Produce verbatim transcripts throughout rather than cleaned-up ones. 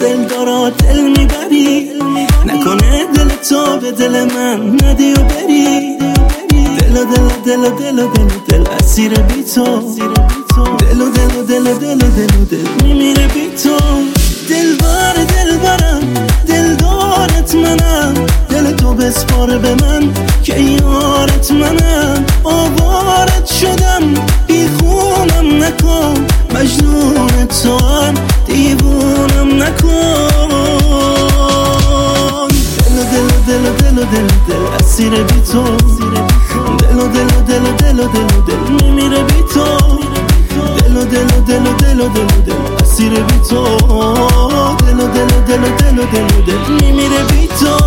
دل دارا دل میبری، نکنه دل تو به دل من ندی و بری. دل و دل و دل و دل و دل دل اسیر بی تو، دل و دل و دل و دل و دل و دل میمیره بی تو. دل بار دل بارم دل دارت منم، دل تو بسپار به من که یارت منم. آوارت شدم بی خونم نکن، مجنون تو هم دیوونم نکن. دل و دل و دل و دل و دل دل اسیر بی تو، دل و دل و دل و دل و دل و دل میمیره بی تو. دل و دل و دل و دل و دل و دل اسیر بی تو، دل و دل و دل و دل و دل و دل میمیره بی تو.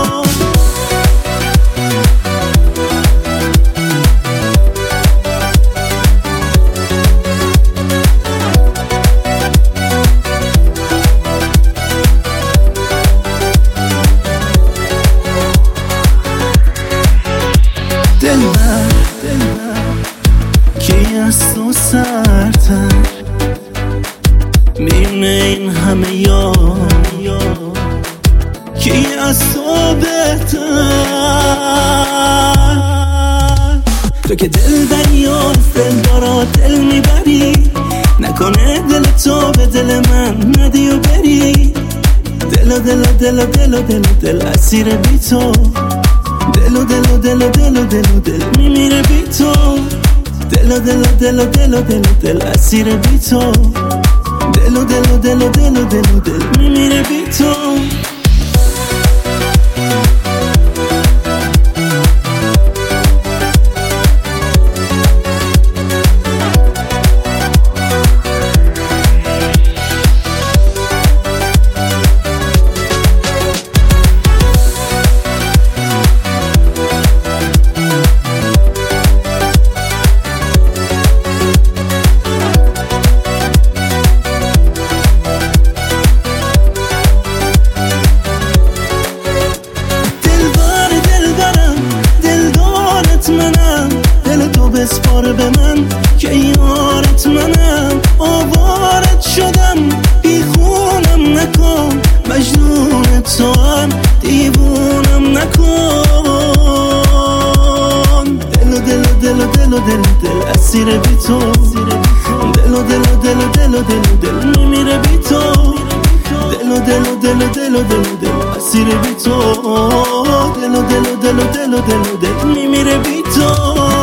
دل من دل من کی از تو سرتر، میونه این همه یار کی از تو بهتر. تو که دل دریاز دل دارا دل میبری، نکنه دل تو به دل من ندی و بری. دل و دل و دل و دل و دل و دل اسیر بی تو، دل و دل و دل و دل و دل و دل میمیره بی تو. دل و دل و دل و دل و دل و دل اسیر بی تو، دل و دل و دل و دل و دل و دل میمیره بی تو. بسپار به من که یارت منم. آوارت شدم بی خونم نکن، مجنون تو هم دیوونم نکن. دل و دل و دل و دل و دل دل اسیر بی تو، دل و دل و دل و دل و دل دل میمیره بی تو. دل و دل و دل و دل و دل دل اسیر بی تو، دل و دل و دل و دل و دل دل میمیره بی تو.